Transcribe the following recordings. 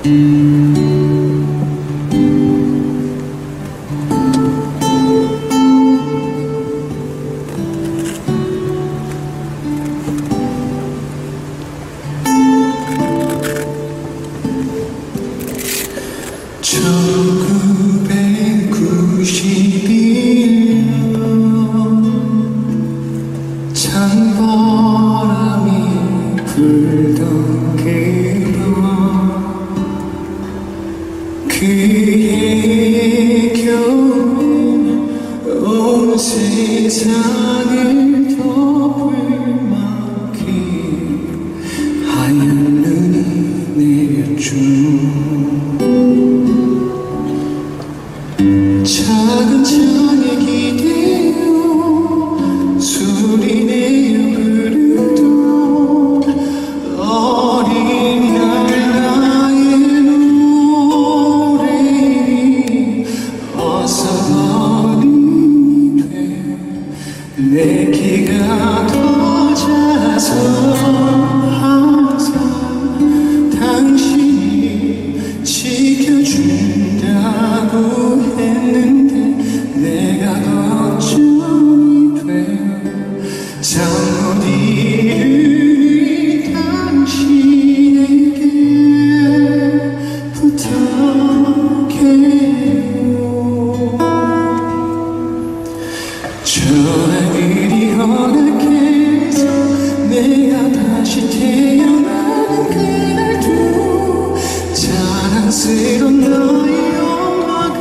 찬바람이 불던 그의 겨울은 온 세상을 덮을 만큼 하얀 눈이 내렸죠. 작은 창에 기대어 소리내어 부르던 어린 날 나의 노래를 어서 어린이 돼 내 키가 더 자서 항상 당신이 지켜준다고 했는데 내가 걱정이 돼 잠 못 이루니 당신에게 부탁해요. 전화길이 허락해서 내가 다시 태어나는 그날도 자랑스러운 너의 엄마가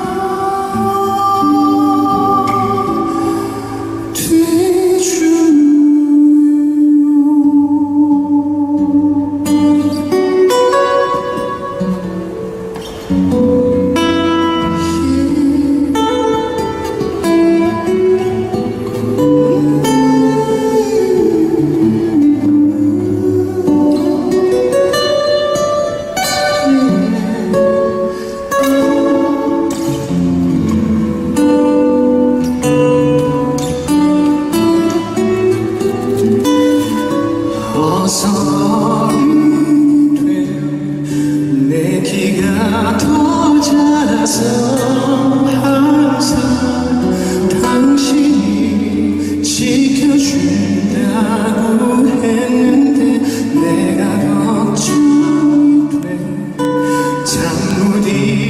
돼줘요. 어서 어른이 되어 내 키가 더 자라서 항상 당신이 지켜준다고 했는데 내가 걱정이 돼 잠 못